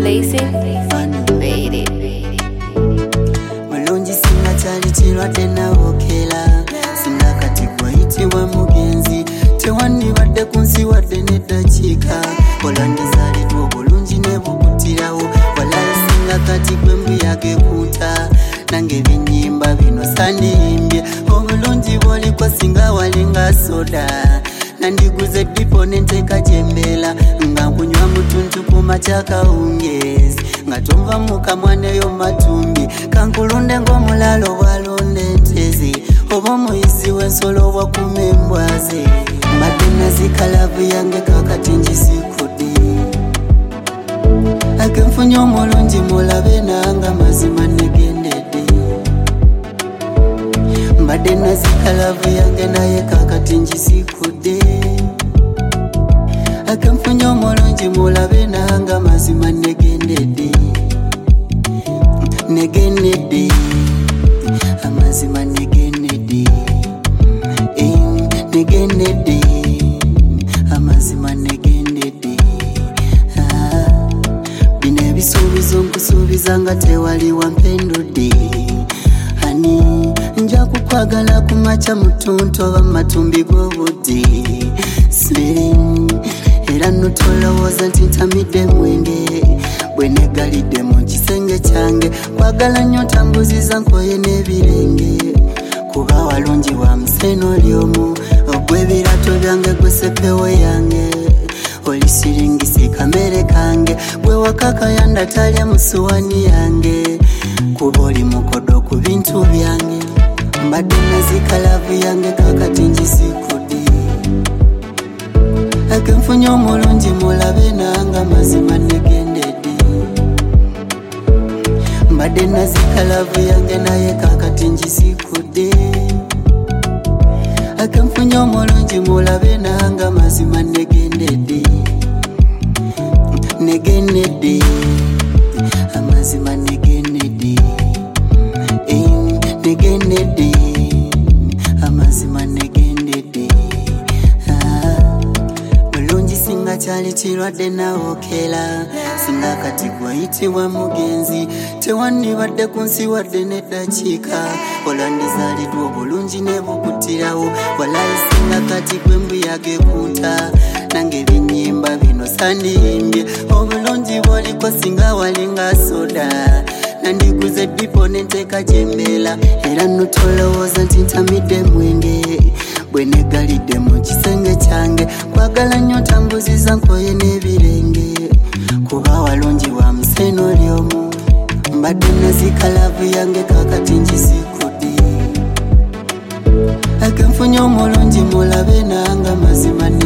Blazing, made it. Mulungi singa kyali kirwadde nawokera singa kati gwayitibwa mugenzi tewandibadde ku nsi wadde n'eddakiika olandizaaliddwa obulungi ne bukutirawo walayi singa kati gwe mbuyaga ekuuta nange ebinnyimba bino sandiyimbye obulungi bw'oliko singa walinga soda nandiguze dipo nenteeka gyembeera nga nkunywa mutuntu ku makya kawungeezi nga tonva mu kamwaneyo matumbi kankulunde ng'omulaalo bwalonda entezi oba omuyizi w'ensolo bwakuma embwaze mbadde nazikalavu yange kakati ngisikudde akenfunye omulungi mulabe nanga mazima negendedde mbadde nazikalavu yange naye kakati ngisikudde akenfunye omulungi mulabe nanga mazima negendedde amazima negendedde negendedde amazima negendedde bino ebisuubizo nkusuubiza nga tewali wampendudde ani nja kukwagala ku makya mutuntu oba matumbi g'obudde era notolowooza nti ntamidde mwenge bwe negalidde mu kisenge kyange kwagala nnyo tambuziza nkoye n'ebirenge kuba walungi wa museno oli omu ogw'ebirato byange gwesepewo yange oli siringisi kamere kange gwe wakakayanda talya musuwani yange kuba oli mukodo ku bintu byange mbadde nazikalavu yange kakati ngisikudde akenfunye omulungi mulabe nanga mazima negendedde mbadde nazikalavu yange naye kakati ngisikudde akenfunye omulungi mulabe nanga mazima negendedde amazima negendedde negendedde amazima negendedde mulungi singa kyali kirwadde nawokera singa kati gwayitibwa mugenzi tewandibadde ku nsi wadde n'eddakiika olandizaaliddwa obulungi ne bukutirawo walayi singa kati gwe mbuyaga ekuuta nange ebinnyimba bino sandiyimbye obulungi bw'oliko singa walinga soda nandiguze dipo nenteeka gyembeera era notolowooza nti ntamidde mwenge bwe negalidde mu kisenge kyange kwagala nnyo tambuziza nkoye n'ebirenge kuba walungi wa museno oli omu mbadde nazikalavu yange kakati ngisikudde akenfunye omulungi mulabe nanga mazima